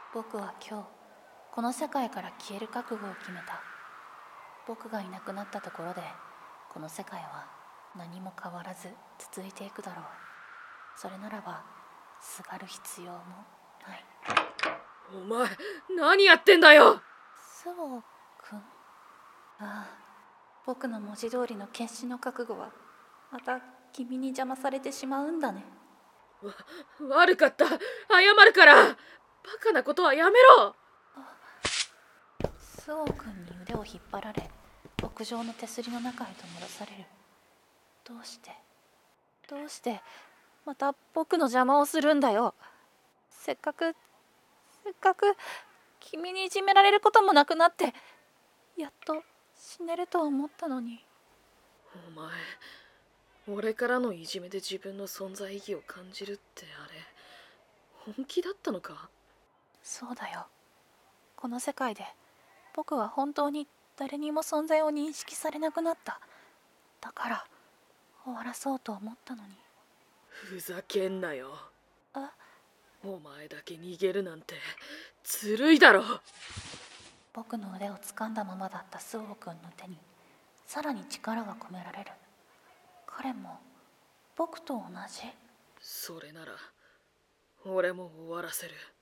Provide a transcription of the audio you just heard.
僕は今日この世界から消える覚悟を決めた。僕がいなくなったところでこの世界は何も変わらず続いていくだろう。それならばすがる必要もない。 お前何やってんだよ。 スオ君。ああ、僕の文字通りの決死の覚悟はまた君に邪魔されてしまうんだね。 悪かった。謝るから。バカなことはやめろ。 スオ君に腕を引っ張られ屋上の手すりの中へと戻される。どうしてまた僕の邪魔をするんだよ。せっかく君にいじめられることもなくなってやっと死ねると思ったのに。 お前、俺からのいじめで自分の存在意義を感じるってあれ本気だったのか？ そうだよ。この世界で僕は本当に誰にも存在を認識されなくなった。だから終わらそうと思ったのに。 ふざけんなよ。 あ、 お前だけ逃げるなんてずるいだろ。 僕の腕を掴んだままだったスオ君の手にさらに力が込められる。彼も僕と同じ。 それなら俺も終わらせる。